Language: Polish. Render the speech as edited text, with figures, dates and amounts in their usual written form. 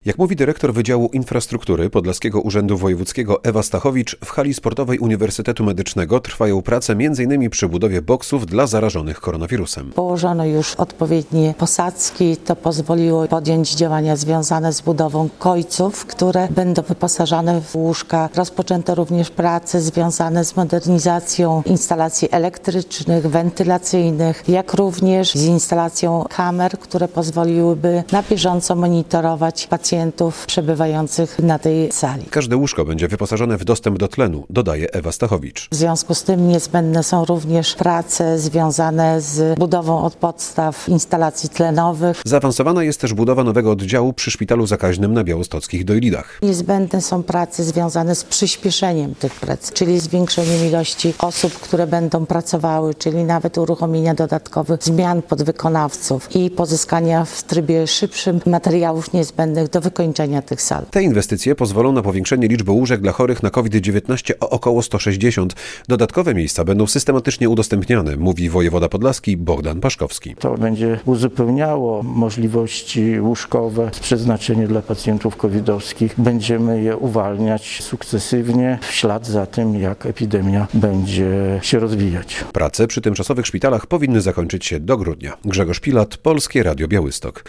Jak mówi dyrektor Wydziału Infrastruktury Podlaskiego Urzędu Wojewódzkiego Ewa Stachowicz, w hali sportowej Uniwersytetu Medycznego trwają prace m.in. przy budowie boksów dla zarażonych koronawirusem. Położono już odpowiednie posadzki, to pozwoliło podjąć działania związane z budową kojców, które będą wyposażone w łóżka. Rozpoczęto również prace związane z modernizacją instalacji elektrycznych, wentylacyjnych, jak również z instalacją kamer, które pozwoliłyby na bieżąco monitorować pacjentów przebywających na tej sali. Każde łóżko będzie wyposażone w dostęp do tlenu, dodaje Ewa Stachowicz. W związku z tym niezbędne są również prace związane z budową od podstaw instalacji tlenowych. Zaawansowana jest też budowa nowego oddziału przy szpitalu zakaźnym na białostockich Doilidach. Niezbędne są prace związane z przyspieszeniem tych prac, czyli zwiększeniem ilości osób, które będą pracowały, czyli nawet uruchomienia dodatkowych zmian podwykonawców i pozyskania w trybie szybszym materiałów niezbędnych do wykończenia tych sal. Te inwestycje pozwolą na powiększenie liczby łóżek dla chorych na COVID-19 o około 160. Dodatkowe miejsca będą systematycznie udostępniane, mówi wojewoda podlaski Bogdan Paszkowski. To będzie uzupełniało możliwości łóżkowe z przeznaczeniem dla pacjentów covidowskich. Będziemy je uwalniać sukcesywnie w ślad za tym, jak epidemia będzie się rozwijać. Prace przy tymczasowych szpitalach powinny zakończyć się do grudnia. Grzegorz Pilat, Polskie Radio Białystok.